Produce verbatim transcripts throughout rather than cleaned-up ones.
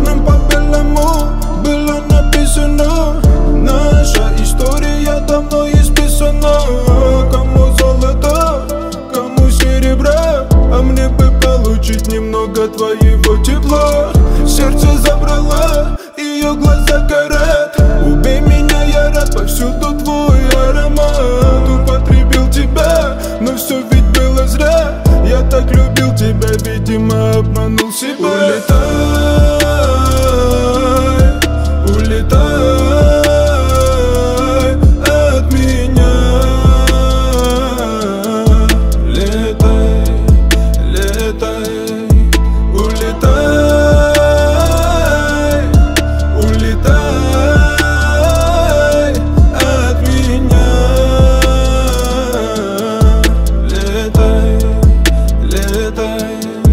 черным по белому было написано: наша история давно исписана. Кому золото, кому серебра, а мне бы получить немного твоего тепла. Сердце забрала, ее глаза горят. Убей меня, я рад, повсюду твой аромат. Употребил тебя, но все ведь было зря. Я так любил тебя, видимо, обманул себя. Улетай, улетай от меня. Летай, летай, улетай, улетай от меня. Летай, летай.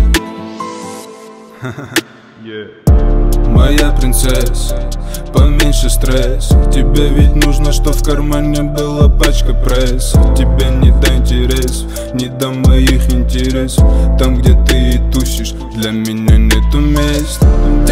Yeah. Моя принцесса, поменьше стресс. Тебе ведь нужно, что в кармане была пачка пресс. Тебе не до интересов, не до моих интересов. Там, где ты и тусишь, для меня нету мест.